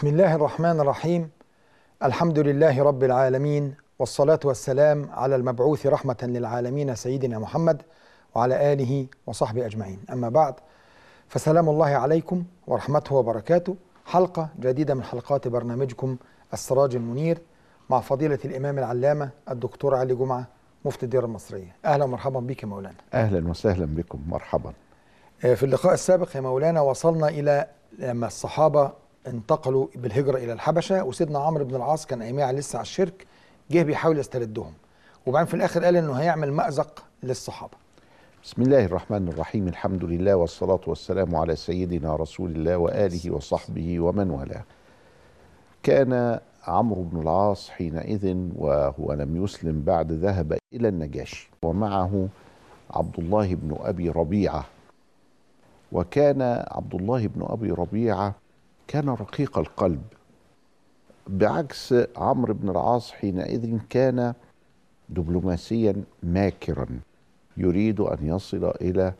بسم الله الرحمن الرحيم. الحمد لله رب العالمين، والصلاة والسلام على المبعوث رحمة للعالمين سيدنا محمد وعلى آله وصحبه أجمعين. أما بعد، فسلام الله عليكم ورحمته وبركاته. حلقة جديدة من حلقات برنامجكم السراج المنير مع فضيلة الإمام العلامة الدكتور علي جمعة مفتي الديار المصرية. أهلا ومرحبا بك يا مولانا. أهلا وسهلا بكم، مرحبا. في اللقاء السابق يا مولانا وصلنا إلى لما الصحابة انتقلوا بالهجرة إلى الحبشة، وسيدنا عمرو بن العاص كان أيامها لسه على الشرك، جه بيحاول يستردهم، وبعدين في الآخر قال إنه هيعمل مأزق للصحابة. بسم الله الرحمن الرحيم، الحمد لله والصلاة والسلام على سيدنا رسول الله وآله وصحبه ومن والاه. كان عمرو بن العاص حينئذ وهو لم يسلم بعد ذهب إلى النجاشي، ومعه عبد الله بن أبي ربيعة. وكان عبد الله بن أبي ربيعة كان رقيق القلب، بعكس عمرو بن العاص حينئذ كان دبلوماسيا ماكرا، يريد أن يصل إلى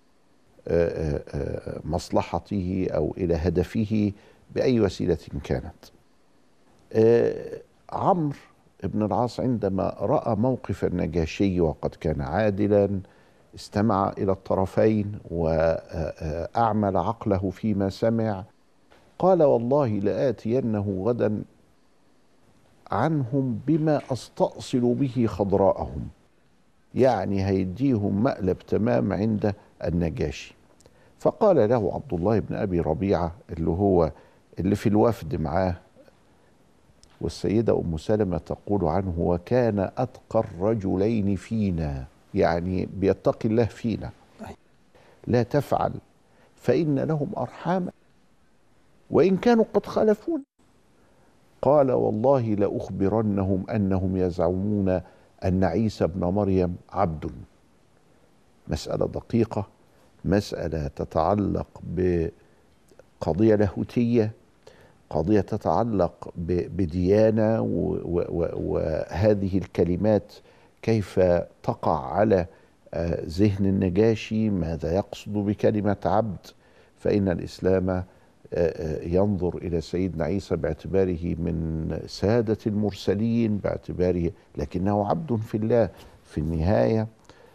مصلحته أو إلى هدفه بأي وسيلة كانت. عمرو بن العاص عندما رأى موقف النجاشي وقد كان عادلا، استمع إلى الطرفين وأعمل عقله فيما سمع، قال: والله لآتينه غدا عنهم بما أستأصل به خضراءهم، يعني هيديهم مقلب تمام عند النجاشي. فقال له عبد الله بن أبي ربيعة اللي في الوفد معاه، والسيدة أم سلمة تقول عنه: وكان أتقى الرجلين فينا، يعني بيتقي الله فينا، لا تفعل فإن لهم أرحاما وإن كانوا قد خالفون. قال: والله لأخبرنهم أنهم يزعمون أن عيسى ابن مريم عبد. مسألة دقيقة، مسألة تتعلق بقضية لاهوتية، قضية تتعلق بديانة، وهذه الكلمات كيف تقع على ذهن النجاشي، ماذا يقصد بكلمة عبد. فإن الإسلام ينظر إلى سيدنا عيسى باعتباره من سادة المرسلين، باعتباره لكنه عبد في الله في النهاية.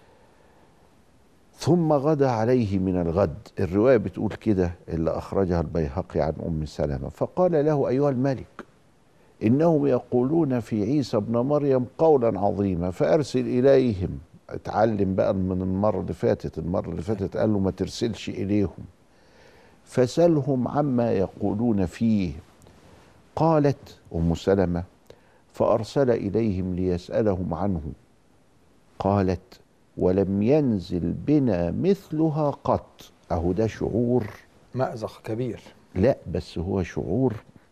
ثم غدا عليه من الغد، الرواية بتقول كده اللي أخرجها البيهقي عن أم سلمة، فقال له: أيها الملك، إنهم يقولون في عيسى ابن مريم قولا عظيما فأرسل إليهم. اتعلم بقى من المرة اللي فاتت قال له ما ترسلش إليهم، فسلهم عما يقولون فيه. قالت أم سلمة: فأرسل إليهم ليسألهم عنه. قالت: ولم ينزل بنا مثلها قط. أهو ده شعور مأزق كبير. لا، بس هو شعور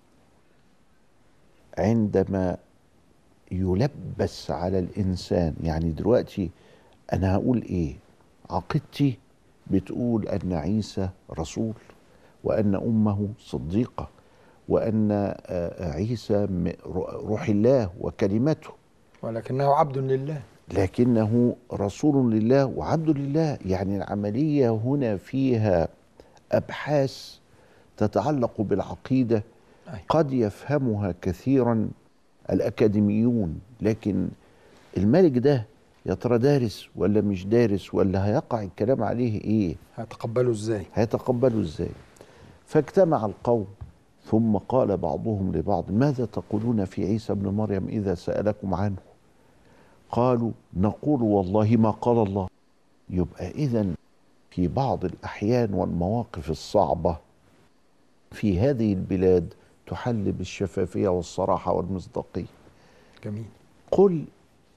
عندما يلبس على الإنسان. يعني دلوقتي أنا هقول إيه؟ عقيدتي بتقول أن عيسى رسول، وأن أمه صديقة، وأن عيسى روح الله وكلمته، ولكنه عبد لله، لكنه رسول لله وعبد لله. يعني العملية هنا فيها أبحاث تتعلق بالعقيدة قد يفهمها كثيرا الأكاديميون، لكن الملك ده يا ترى دارس ولا مش دارس، ولا هيقع الكلام عليه إيه؟ هيتقبلوا إزاي؟ فاجتمع القوم، ثم قال بعضهم لبعض: ماذا تقولون في عيسى ابن مريم إذا سألكم عنه؟ قالوا: نقول والله ما قال الله. يبقى إذن في بعض الأحيان والمواقف الصعبة في هذه البلاد تحل بالشفافية والصراحة والمصداقية. جميل. قل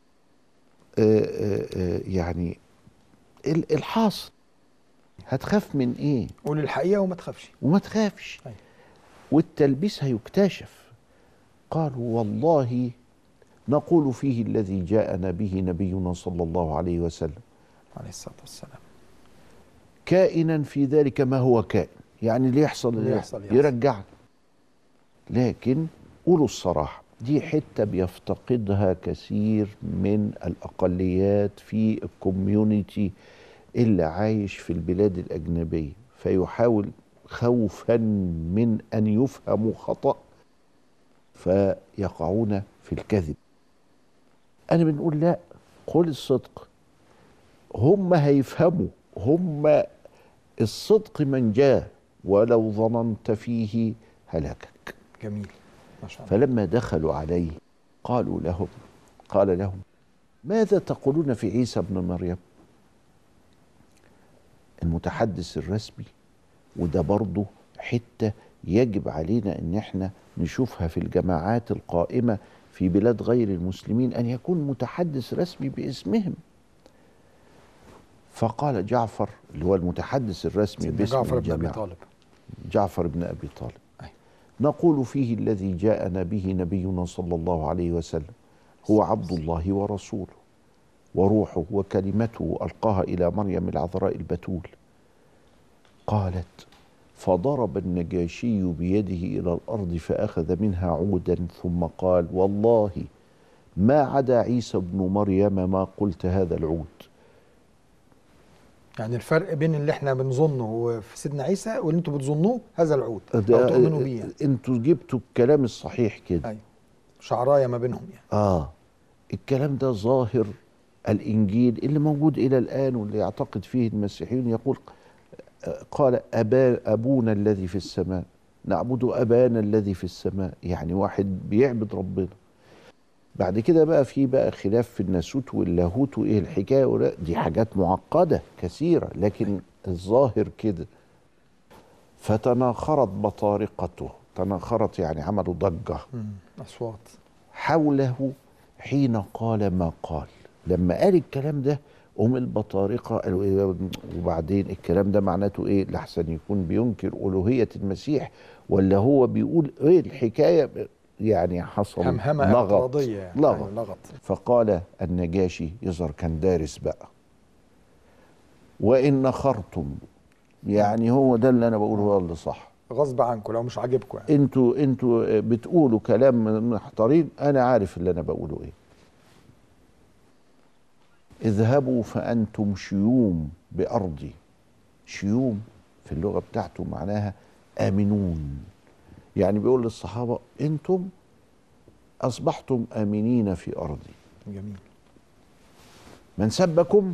يعني الحاصل هتخاف من ايه؟ قول الحقيقة وما تخافش. والتلبيس هيكتشف. قالوا: والله نقول فيه الذي جاءنا به نبينا صلى الله عليه وسلم عليه الصلاة والسلام، كائنا في ذلك ما هو كائن، يعني اللي يحصل يرجعنا. لكن قولوا الصراحة، دي حتة بيفتقدها كثير من الأقليات في الكوميونيتي اللي عايش في البلاد الأجنبية، فيحاول خوفا من أن يفهموا خطأ فيقعون في الكذب. أنا بنقول لا، قل الصدق. هم هيفهموا، هم الصدق من جاء ولو ظننت فيه هلاكك. جميل، ما شاء الله. فلما دخلوا عليه قال لهم ماذا تقولون في عيسى ابن مريم؟ المتحدث الرسمي، وده برضه حتة يجب علينا ان احنا نشوفها في الجماعات القائمة في بلاد غير المسلمين، ان يكون متحدث رسمي باسمهم. فقال جعفر اللي هو المتحدث الرسمي باسم جعفر بن الجماعة، أبي طالب. جعفر بن أبي طالب، أي. نقول فيه الذي جاءنا به نبينا صلى الله عليه وسلم هو عبد الله ورسوله وروحه وكلمته ألقاها إلى مريم العذراء البتول. قالت فضرب النجاشي بيده إلى الأرض فأخذ منها عودا ثم قال والله ما عدا عيسى ابن مريم ما قلت هذا العود. يعني الفرق بين اللي احنا بنظنه في سيدنا عيسى واللي انتوا بتظنوه هذا العود او تؤمنوا بيه يعني. انتوا جبتوا الكلام الصحيح كده. ايوه، شعرايه ما بينهم يعني. الكلام ده ظاهر الإنجيل اللي موجود إلى الآن واللي يعتقد فيه المسيحيون. يقول قال أبونا الذي في السماء نعبد أبانا الذي في السماء، يعني واحد بيعبد ربنا. بعد كده بقى في بقى خلاف في الناسوت واللاهوت وإيه الحكاية، دي حاجات معقدة كثيرة، لكن الظاهر كده. فتناخرت بطارقته، تناخرت يعني عملوا ضجة أصوات حوله حين قال ما قال. لما قال الكلام ده البطارقة قالوا إيه؟ وبعدين الكلام ده معناته ايه؟ لحسن يكون بينكر ألوهية المسيح ولا هو بيقول ايه الحكاية؟ يعني حصل همهمة اعتراضية يعني. لغط. فقال النجاشي، يظهر كان دارس بقى، وإن نخرتم، يعني هو ده اللي أنا بقوله هو اللي صح، غصب عنكم لو مش عاجبكم يعني. انتوا بتقولوا كلام محترين، أنا عارف اللي أنا بقوله ايه. اذهبوا فأنتم شيوم بأرضي. شيوم في اللغة بتاعته معناها آمنون، يعني بيقول للصحابة انتم أصبحتم آمنين في أرضي. جميل. من سبكم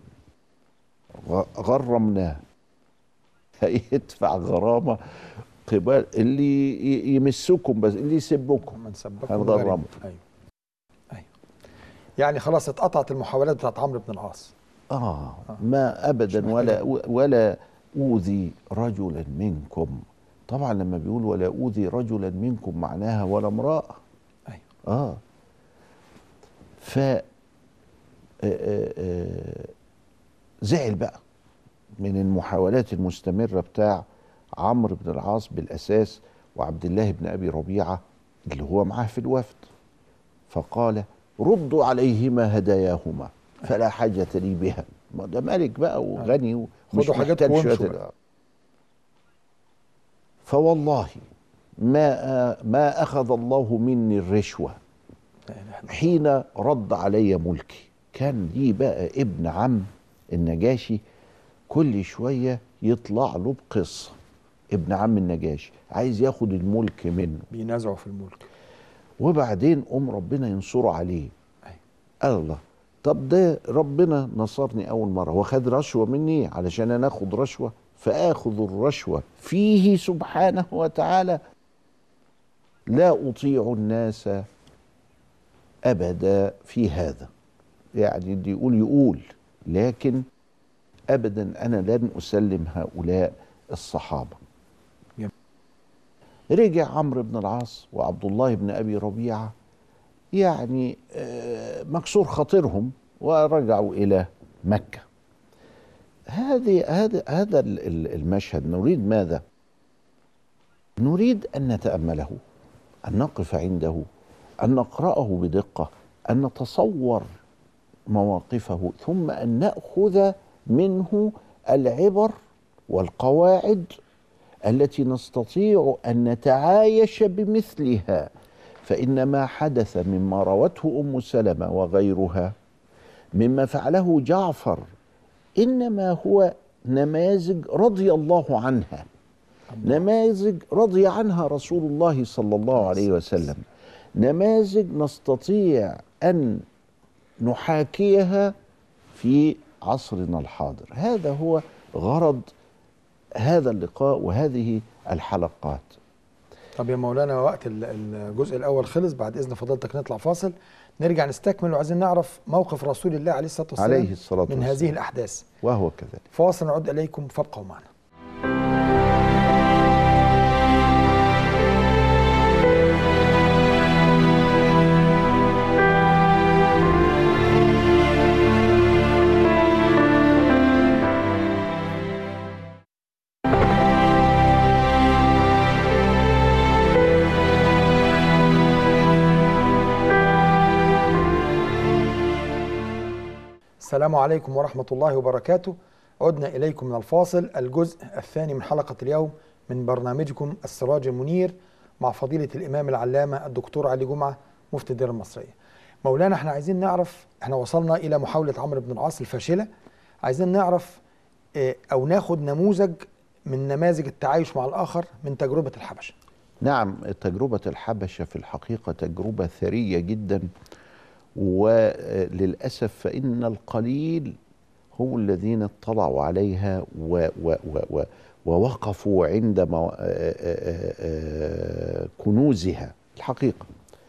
غرمناه، هيدفع غرامة قبال اللي يمسكم، بس اللي يسبكم من سبكم هنغرمه. أيوه. يعني خلاص اتقطعت المحاولات بتاعت عمرو بن العاص. ما أبدا ولا أوذي رجلا منكم. طبعا لما بيقول ولا أوذي رجلا منكم معناها ولا امرأة. أيوه. ف زعل بقى من المحاولات المستمرة بتاع عمرو بن العاص بالأساس وعبد الله بن أبي ربيعة اللي هو معاه في الوفد. فقال ردوا عليهما هداياهما فلا حاجة لي بها. ما ده ملك بقى وغني ومش محتاج شوية. فوالله ما أخذ الله مني الرشوة حين رد علي ملكي. كان ليه بقى ابن عم النجاشي كل شوية يطلع له بقصة. ابن عم النجاشي عايز ياخد الملك منه، بينازعوا في الملك، وبعدين ربنا ينصره عليه. قال الله طب ده ربنا نصرني أول مرة وخد رشوة مني علشان أنا أخد رشوة، فآخذ الرشوة فيه سبحانه وتعالى. لا أطيع الناس أبدا في هذا. يعني دي يقول لكن أبدا أنا لن أسلم هؤلاء الصحابة. رجع عمرو بن العاص وعبد الله بن أبي ربيعة يعني مكسور خاطرهم ورجعوا إلى مكة. هذا المشهد نريد ماذا؟ نريد أن نتأمله، أن نقف عنده، أن نقرأه بدقة، أن نتصور مواقفه، ثم أن نأخذ منه العبر والقواعد التي نستطيع أن نتعايش بمثلها. فإن ما حدث مما روته أم سلمة وغيرها مما فعله جعفر إنما هو نماذج رضي الله عنها، نماذج رضي عنها رسول الله صلى الله عليه وسلم. نماذج نستطيع أن نحاكيها في عصرنا الحاضر. هذا هو غرض هذا اللقاء وهذه الحلقات. طب يا مولانا، وقت الجزء الأول خلص، بعد إذن فضلتك نطلع فاصل، نرجع نستكمل، وعايزين نعرف موقف رسول الله عليه الصلاة والسلام من هذه الأحداث، وهو كذلك. فاصل نعود إليكم، فابقوا معنا. السلام عليكم ورحمة الله وبركاته. عدنا إليكم من الفاصل، الجزء الثاني من حلقة اليوم من برنامجكم السراج المنير مع فضيلة الإمام العلامة الدكتور علي جمعة مفتي الديار المصرية. مولانا، احنا عايزين نعرف، احنا وصلنا إلى محاولة عمرو بن العاص الفاشلة، عايزين نعرف أو ناخد نموذج من نماذج التعايش مع الآخر من تجربة الحبشة. نعم، تجربة الحبشة في الحقيقة تجربة ثرية جدا، وللأسف فإن القليل هم الذين اطلعوا عليها ووقفوا عند كنوزها الحقيقة.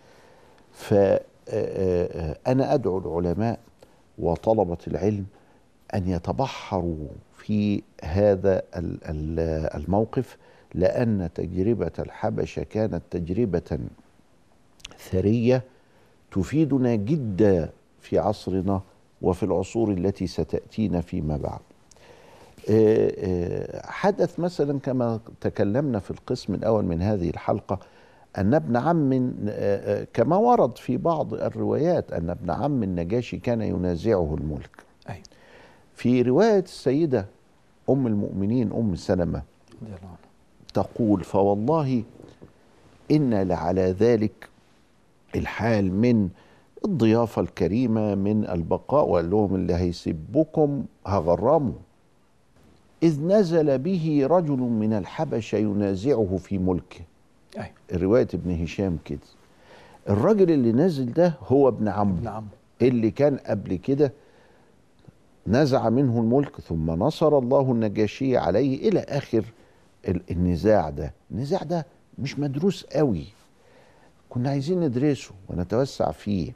فأنا أدعو العلماء وطلبة العلم أن يتبحروا في هذا الموقف، لأن تجربة الحبشة كانت تجربة ثرية تفيدنا جدا في عصرنا وفي العصور التي ستأتينا فيما بعد. حدث مثلا كما تكلمنا في القسم الأول من هذه الحلقة أن ابن عم، كما ورد في بعض الروايات، أن ابن عم النجاشي كان ينازعه الملك. في رواية السيدة أم المؤمنين أم سلمة تقول: فوالله إن لعلى ذلك الحال من الضيافة الكريمة، من البقاء، وقال لهم: اللي هيسبكم هغرمه، إذ نزل به رجل من الحبشة ينازعه في ملكه. الرواية ابن هشام كده. الراجل اللي نازل ده هو ابن عمه اللي كان قبل كده نزع منه الملك، ثم نصر الله النجاشي عليه إلى آخر النزاع ده. النزاع ده مش مدروس قوي، كنا عايزين ندرسه ونتوسع فيه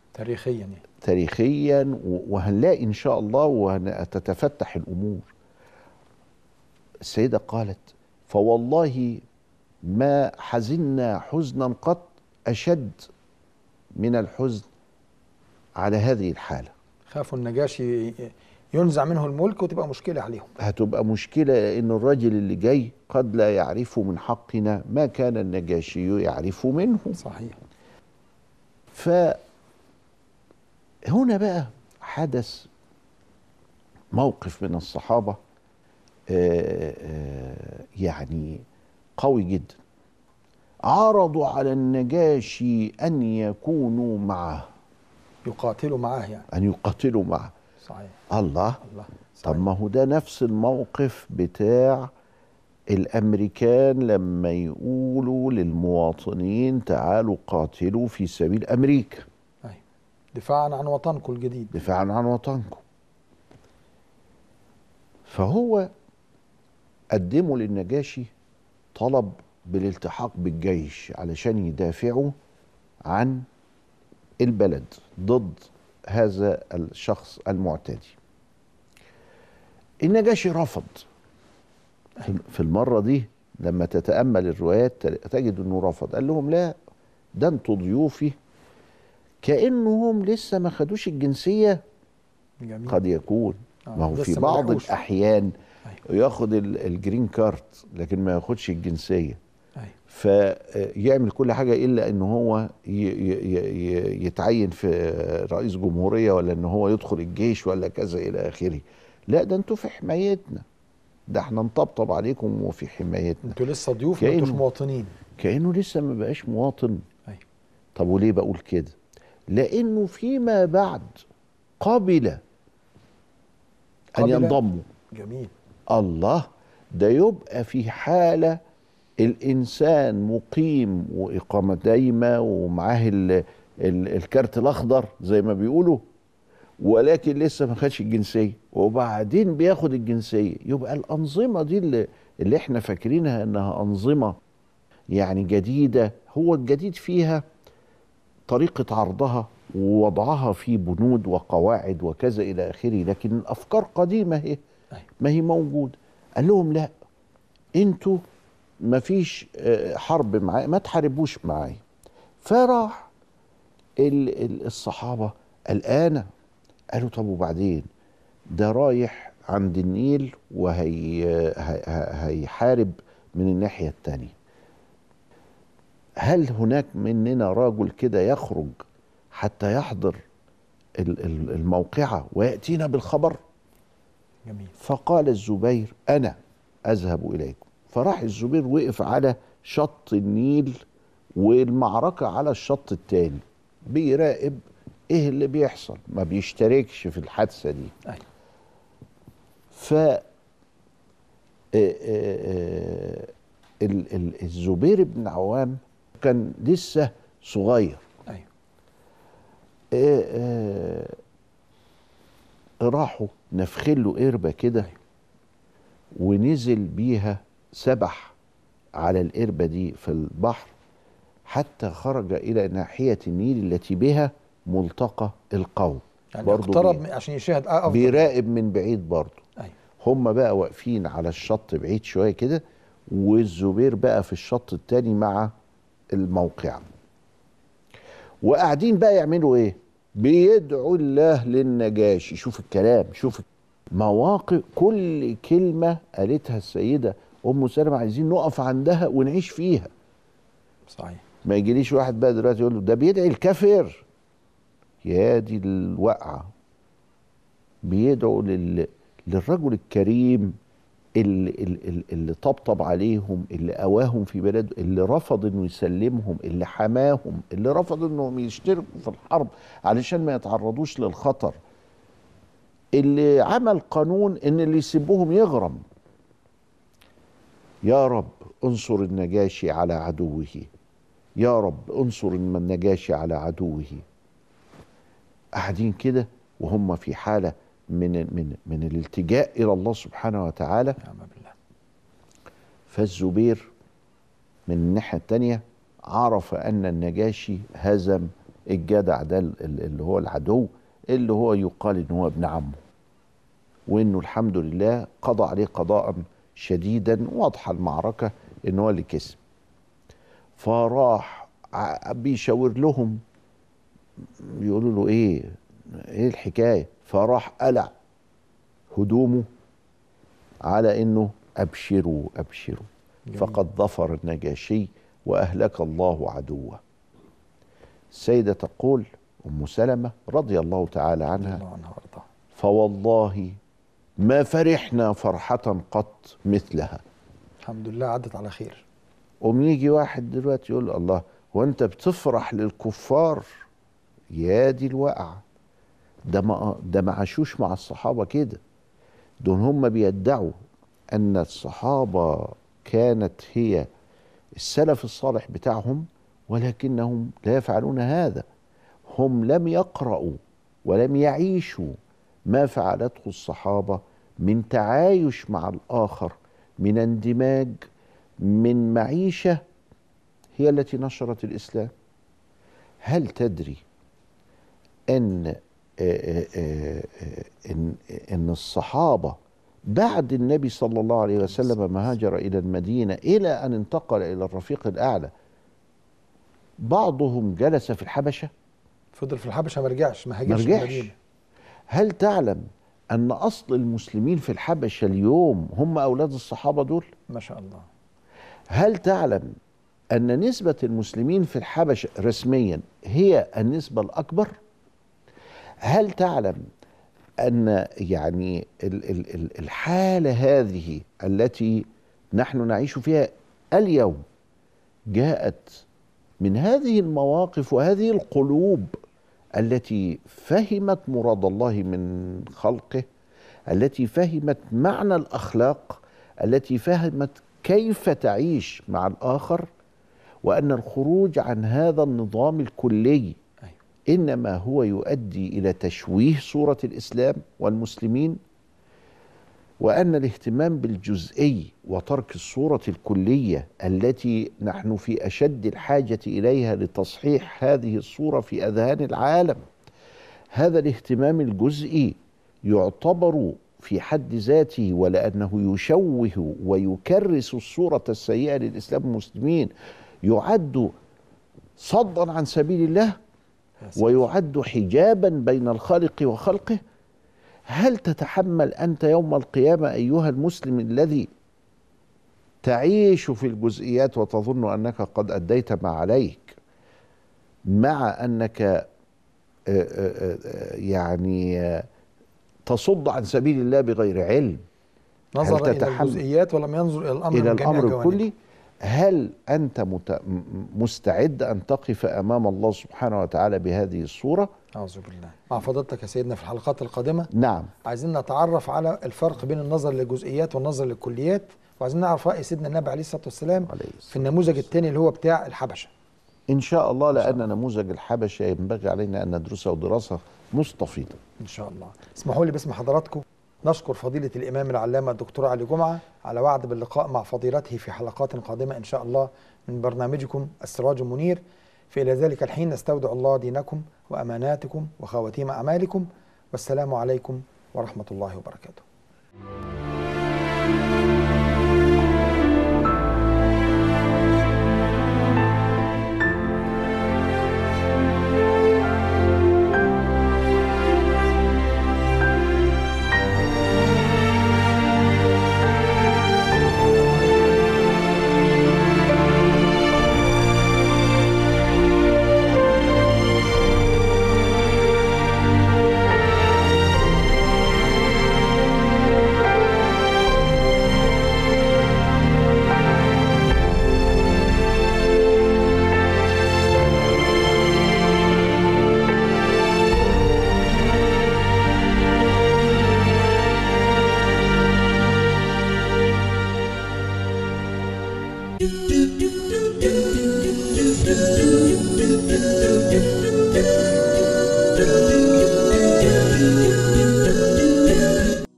تاريخيا وهنلاقي إن شاء الله وهتتفتح الأمور. السيدة قالت: فوالله ما حزنا حزنا قط أشد من الحزن على هذه الحالة. خافوا النجاشي ينزع منه الملك وتبقى مشكلة عليهم. هتبقى مشكلة، لأن الرجل اللي جاي قد لا يعرف من حقنا ما كان النجاشي يعرف منه. صحيح. فهنا بقى حدث موقف من الصحابة يعني قوي جدا. عرضوا على النجاشي أن يكونوا معه، يقاتلوا معه، يعني أن يقاتلوا معه. صحيح. الله. صحيح. طب ما هو ده نفس الموقف بتاع الأمريكان لما يقولوا للمواطنين: تعالوا قاتلوا في سبيل أمريكا. دفاعا عن وطنكم الجديد. دفاعا عن وطنكم. فهو قدموا للنجاشي طلب بالالتحاق بالجيش علشان يدافعوا عن البلد ضد هذا الشخص المعتدي. النجاشي رفض. في المرة دي لما تتأمل الروايات تجد انه رفض، قال لهم: لا، ده انتوا ضيوفي. كأنهم لسه ما خدوش الجنسية. جميل. قد يكون ما هو في بعض الأحيان ياخد الجرين كارت لكن ما ياخدش الجنسية. فيعمل كل حاجة إلا إن هو يتعين في رئيس جمهورية، ولا إن هو يدخل الجيش، ولا كذا إلى آخره. لا، ده انتوا في حمايتنا، ده احنا نطبطب عليكم وفي حمايتنا. انتوا لسه ضيوف، ما انتوش مواطنين. كأنه لسه ما بقاش مواطن. طب وليه بقول كده؟ لأنه فيما بعد قبل أن ينضموا. جميل. الله، ده يبقى في حالة الإنسان مقيم وإقامة دايمة ومعاه الكارت الأخضر زي ما بيقولوا، ولكن لسه ما خدش الجنسية وبعدين بياخد الجنسية، يبقى الأنظمة دي اللي احنا فاكرينها انها أنظمة يعني جديدة، هو الجديد فيها طريقة عرضها ووضعها في بنود وقواعد وكذا إلى آخره، لكن الأفكار قديمة هي ما هي موجودة. قال لهم لا، انتوا ما فيش حرب معايا، ما تحاربوش معايا. فراح الصحابة قلقانة، قالوا طب وبعدين ده رايح عند النيل وهيحارب من الناحية التانية، هل هناك مننا رجل كده يخرج حتى يحضر الموقعة ويأتينا بالخبر؟ جميل. فقال الزبير أنا أذهب إليكم. فراح الزبير وقف على شط النيل والمعركة على الشط التاني بيراقب ايه اللي بيحصل، ما بيشتركش في الحادثة دي. أيوة. ف الزبير بن عوام كان لسه صغير. أيوة. راحوا نفخله قربة كده ونزل بيها، سبح على القربة دي في البحر حتى خرج إلى ناحية النيل التي بها ملتقى القوم. يعني برضو اقترب عشان يشاهد أفضل، بيراقب من بعيد برضو. أيوة. هم بقى واقفين على الشط بعيد شوية كده، والزبير بقى في الشط التاني مع الموقع، وقاعدين بقى يعملوا ايه؟ بيدعوا الله للنجاشي. شوف الكلام، شوف مواقف، كل كلمة قالتها السيدة أم سلمة عايزين نقف عندها ونعيش فيها. صحيح. ما يجيليش واحد بقى دلوقتي يقول له ده بيدعي الكافر، يا دي الوقعة. بيدعوا للرجل الكريم اللي طبطب عليهم، اللي قواهم في بلده، اللي رفض انه يسلمهم، اللي حماهم، اللي رفض انهم يشتركوا في الحرب علشان ما يتعرضوش للخطر، اللي عمل قانون ان اللي يسبهم يغرم. يا رب انصر النجاشي على عدوه، يا رب انصر النجاشي على عدوه. قاعدين كده وهم في حالة من الالتجاء إلى الله سبحانه وتعالى. نعم بالله. فالزبير من الناحية التانية عرف أن النجاشي هزم الجدع ده اللي هو العدو، اللي هو يقال إن هو ابن عمه، وإنه الحمد لله قضى عليه قضاء شديدا، واضحة المعركة إن هو اللي كسب. فراح بيشاور لهم، بيقولوا له إيه الحكاية؟ فراح قلع هدومه على إنه أبشروا أبشروا فقد ظفر النجاشي وأهلك الله عدوه. السيدة تقول أم سلمة رضي الله تعالى عنها فوالله ما فرحنا فرحة قط مثلها. الحمد لله عدت على خير. يجي واحد دلوقتي يقول الله هو أنت بتفرح للكفار؟ يا دي الوقعة، ده ما عاشوش مع الصحابة كده. دول هم بيدعوا أن الصحابة كانت هي السلف الصالح بتاعهم، ولكنهم لا يفعلون هذا. هم لم يقرأوا ولم يعيشوا ما فعلته الصحابة من تعايش مع الآخر، من اندماج، من معيشة هي التي نشرت الإسلام. هل تدري أن الصحابة بعد النبي صلى الله عليه وسلم ما هاجر إلى المدينة إلى أن انتقل إلى الرفيق الأعلى، بعضهم جلس في الحبشة، فضل في الحبشة ما رجعش، ما هاجرش المدينة. هل تعلم أن أصل المسلمين في الحبشة اليوم هم أولاد الصحابة دول؟ ما شاء الله. هل تعلم أن نسبة المسلمين في الحبشة رسميا هي النسبة الأكبر؟ هل تعلم أن يعني الحالة هذه التي نحن نعيش فيها اليوم جاءت من هذه المواقف وهذه القلوب التي فهمت مراد الله من خلقه، التي فهمت معنى الأخلاق، التي فهمت كيف تعيش مع الآخر، وأن الخروج عن هذا النظام الكلي إنما هو يؤدي إلى تشويه صورة الإسلام والمسلمين، وأن الاهتمام بالجزئي وترك الصورة الكلية التي نحن في أشد الحاجة إليها لتصحيح هذه الصورة في أذهان العالم، هذا الاهتمام الجزئي يعتبر في حد ذاته، ولأنه يشوه ويكرس الصورة السيئة للإسلام والمسلمين، يعد صدا عن سبيل الله ويعد حجابا بين الخالق وخلقه. هل تتحمل أنت يوم القيامة أيها المسلم الذي تعيش في الجزئيات وتظن أنك قد أديت ما عليك، مع أنك يعني تصد عن سبيل الله بغير علم؟ نظر إلى الجزئيات ولم ينظر إلى الأمر الكلي. هل أنت مستعد أن تقف أمام الله سبحانه وتعالى بهذه الصورة؟ أعوذ بالله. مع فضيلتك يا سيدنا في الحلقات القادمة نعم عايزين نتعرف على الفرق بين النظر للجزئيات والنظر للكليات، وعايزين نعرف رأي سيدنا النبي عليه الصلاة والسلام في النموذج الثاني اللي هو بتاع الحبشة إن شاء الله، لأن نموذج الحبشة ينبغي علينا أن ندرسه دراسة مستفيضة إن شاء الله. اسمحوا لي باسم حضراتكم نشكر فضيلة الإمام العلامة الدكتور علي جمعة على وعد باللقاء مع فضيلته في حلقات قادمة إن شاء الله من برنامجكم السراج المنير. فإلى ذلك الحين نستودع الله دينكم وأماناتكم وخواتيم أعمالكم، والسلام عليكم ورحمة الله وبركاته.